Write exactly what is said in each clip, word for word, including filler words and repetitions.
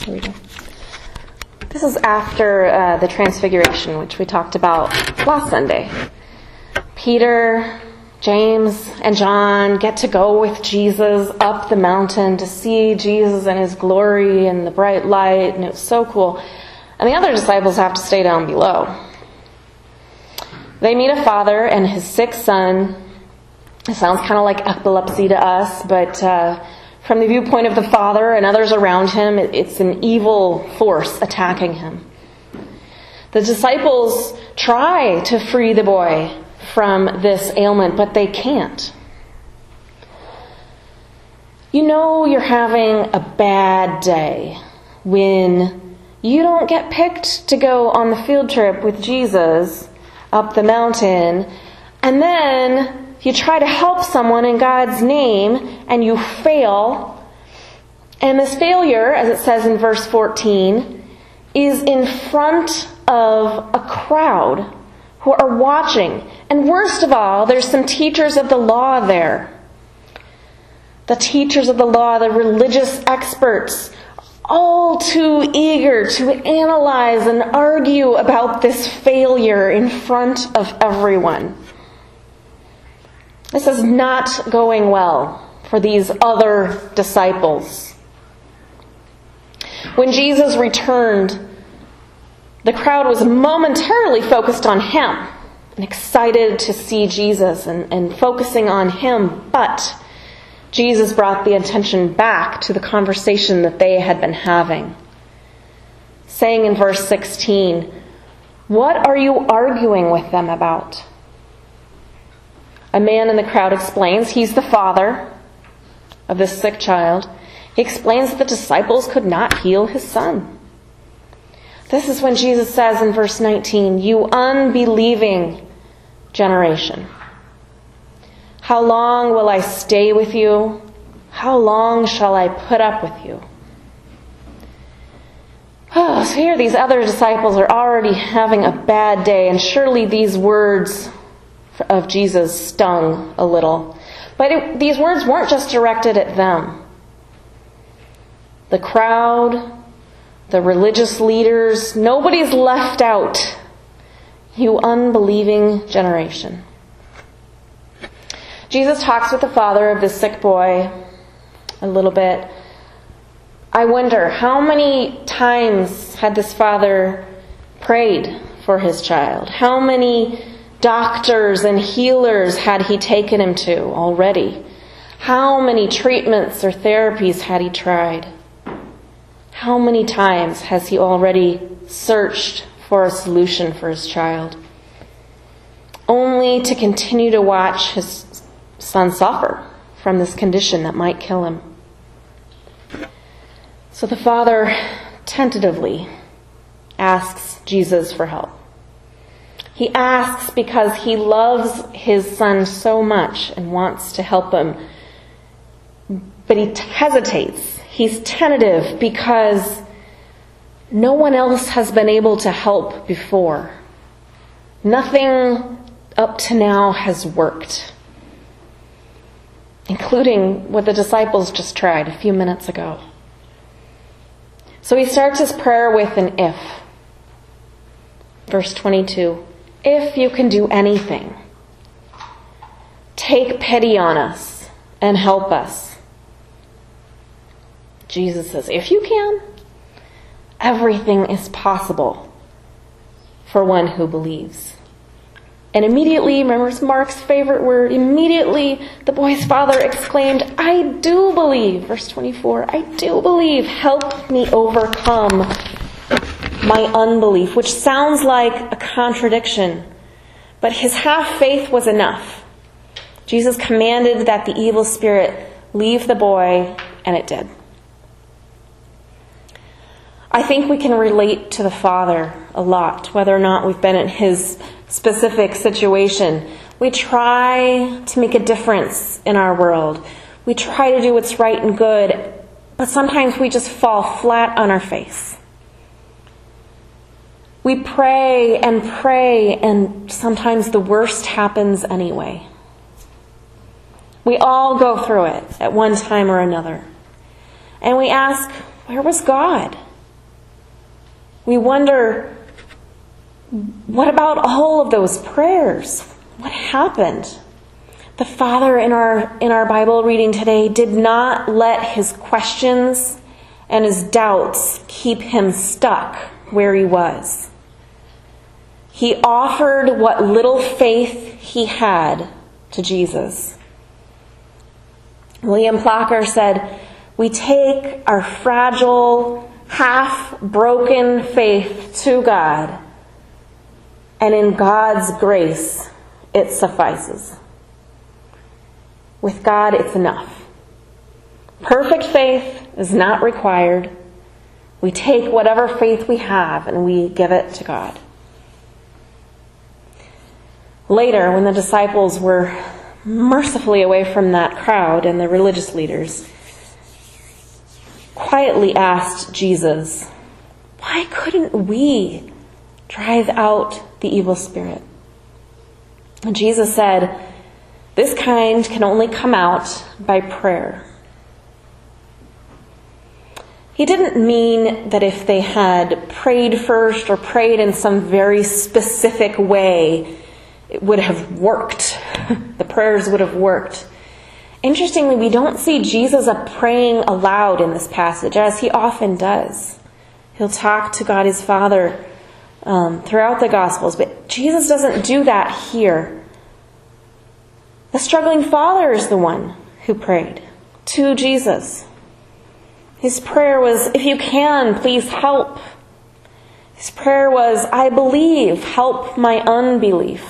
Here we go. This is after uh, the Transfiguration, which we talked about last Sunday. Peter, James, and John get to go with Jesus up the mountain to see Jesus and his glory and the bright light, and it was so cool. And the other disciples have to stay down below. They meet a father and his sick son. It sounds kind of like epilepsy to us, but uh, from the viewpoint of the father and others around him, it, it's an evil force attacking him. The disciples try to free the boy from this ailment, but they can't. You know you're having a bad day when you don't get picked to go on the field trip with Jesus up the mountain, and then you try to help someone in God's name and you fail. And this failure, as it says in verse fourteen, is in front of a crowd who are watching. And worst of all, there's some teachers of the law there. The teachers of the law, the religious experts, all too eager to analyze and argue about this failure in front of everyone. This is not going well for these other disciples. When Jesus returned, the crowd was momentarily focused on him and excited to see Jesus and, and focusing on him. But Jesus brought the attention back to the conversation that they had been having, saying in verse sixteen, "What are you arguing with them about?" A man in the crowd explains he's the father of this sick child. He explains that the disciples could not heal his son. This is when Jesus says in verse nineteen, "You unbelieving generation, how long will I stay with you? How long shall I put up with you?" Oh, so here these other disciples are already having a bad day, and surely these words of Jesus stung a little. But it, these words weren't just directed at them. The crowd, the religious leaders, nobody's left out. You unbelieving generation. Jesus talks with the father of this sick boy a little bit. I wonder, how many times had this father prayed for his child? How many doctors and healers had he taken him to already? How many treatments or therapies had he tried? How many times has he already searched for a solution for his child? Only to continue to watch his son suffer from this condition that might kill him. So the father tentatively asks Jesus for help. He asks because he loves his son so much and wants to help him. But he hesitates. He's tentative because no one else has been able to help before. Nothing up to now has worked, including what the disciples just tried a few minutes ago. So he starts his prayer with an if. Verse twenty-two. If you can do anything, take pity on us and help us. Jesus says, if you can, everything is possible for one who believes. And immediately, remember it's Mark's favorite word, immediately the boy's father exclaimed, I do believe. Verse twenty-four, I do believe. Help me overcome my unbelief, which sounds like a contradiction. But his half faith was enough. Jesus commanded that the evil spirit leave the boy, and it did. I think we can relate to the father a lot, whether or not we've been in his specific situation. We try to make a difference in our world. We try to do what's right and good, but sometimes we just fall flat on our face. We pray and pray, and sometimes the worst happens anyway. We all go through it at one time or another. And we ask, where was God? We wonder, what about all of those prayers? What happened? The Father in our in our Bible reading today did not let his questions and his doubts keep him stuck where he was. He offered what little faith he had to Jesus. William Plucker said, "We take our fragile, half-broken faith to God, and in God's grace, it suffices." With God, it's enough. Perfect faith is not required. We take whatever faith we have and we give it to God. Later, when the disciples were mercifully away from that crowd and the religious leaders, quietly asked Jesus, "Why couldn't we drive out the evil spirit?" And Jesus said, "This kind can only come out by prayer." He didn't mean that if they had prayed first or prayed in some very specific way, it would have worked. The prayers would have worked. Interestingly, we don't see Jesus praying aloud in this passage, as he often does. He'll talk to God his Father um, throughout the Gospels, but Jesus doesn't do that here. The struggling father is the one who prayed to Jesus. His prayer was, "If you can, please help." His prayer was, "I believe, help my unbelief."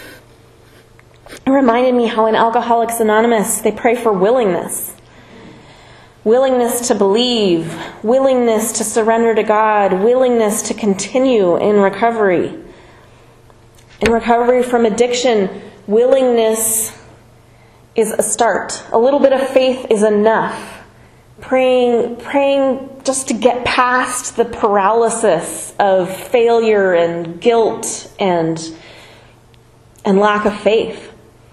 It reminded me how in Alcoholics Anonymous they pray for willingness. Willingness to believe, willingness to surrender to God, willingness to continue in recovery. In recovery from addiction, willingness is a start. A little bit of faith is enough. Praying, praying just to get past the paralysis of failure and guilt and, and lack of faith.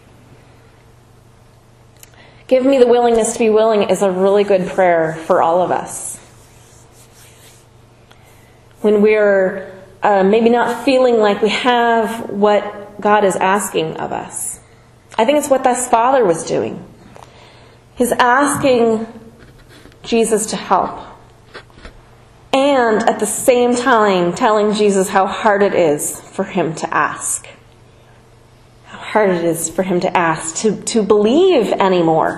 Give me the willingness to be willing is a really good prayer for all of us. When we're uh, maybe not feeling like we have what God is asking of us. I think it's what this father was doing. He's asking Jesus to help. And at the same time telling Jesus how hard it is for him to ask. How hard it is for him to ask, to, to believe anymore.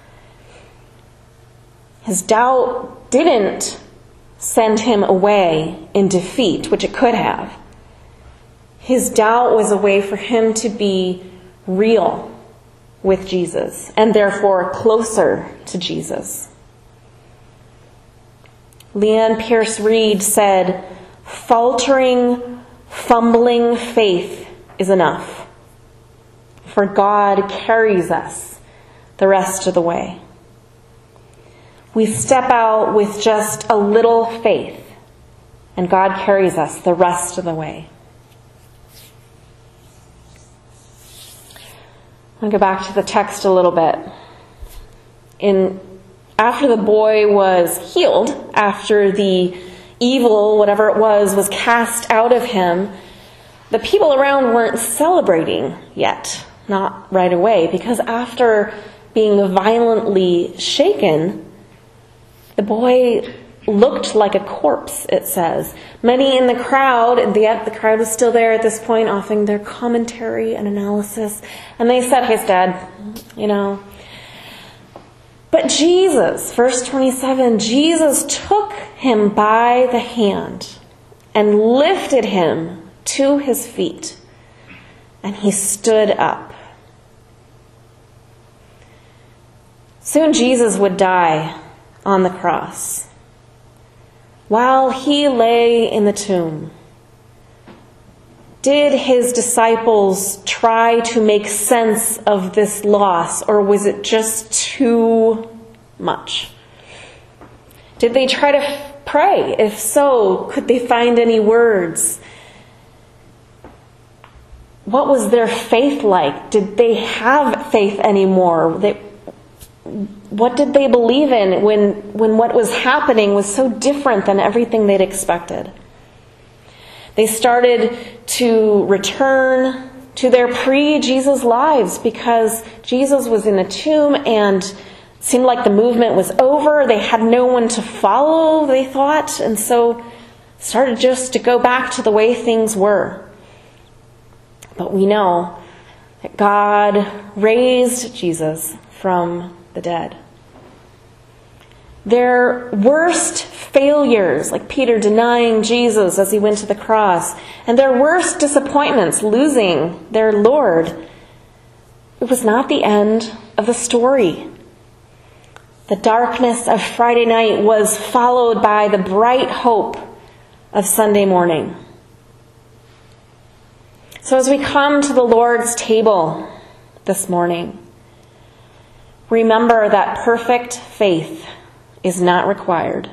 His doubt didn't send him away in defeat, which it could have. His doubt was a way for him to be real with Jesus, and therefore closer to Jesus. Leanne Pierce Reid said, "Faltering, fumbling faith is enough, for God carries us the rest of the way." We step out with just a little faith, and God carries us the rest of the way. I'll go back to the text a little bit. In after the boy was healed, after the evil, whatever it was, was cast out of him, the people around weren't celebrating yet, not right away, because after being violently shaken, the boy looked like a corpse, it says. Many in the crowd, and yet the crowd was still there at this point, offering their commentary and analysis. And they said, "Hey, Dad, you know." But Jesus, verse twenty-seven, Jesus took him by the hand and lifted him to his feet, and he stood up. Soon Jesus would die on the cross. While he lay in the tomb, did his disciples try to make sense of this loss, or was it just too much? Did they try to pray? If so, could they find any words? What was their faith like? Did they have faith anymore? They, what did they believe in when, when what was happening was so different than everything they'd expected? They started to return to their pre-Jesus lives because Jesus was in a tomb and it seemed like the movement was over. They had no one to follow, they thought, and so started just to go back to the way things were. But we know that God raised Jesus from the dead. Their worst failures, like Peter denying Jesus as he went to the cross, and their worst disappointments, losing their Lord, it was not the end of the story. The darkness of Friday night was followed by the bright hope of Sunday morning. So as we come to the Lord's table this morning, remember that perfect faith is not required.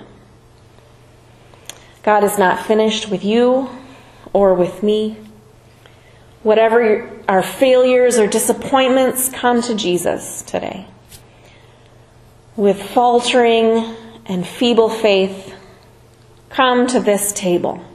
God is not finished with you or with me. Whatever our failures or disappointments, come to Jesus today. With faltering and feeble faith, come to this table.